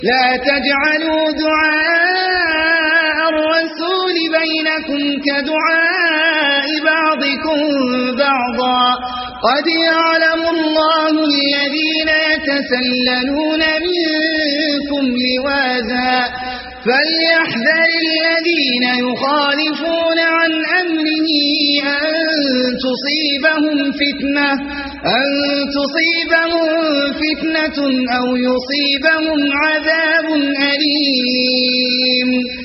لا تجعلوا دعاء الرسول بينكم كدعاء بعضكم بعضا قد يعلم الله الذين يتسللون منكم لواذا فليحذر الذين يخالفون عن أمره أن تصيبهم فتنة أو يصيبهم عذاب أليم.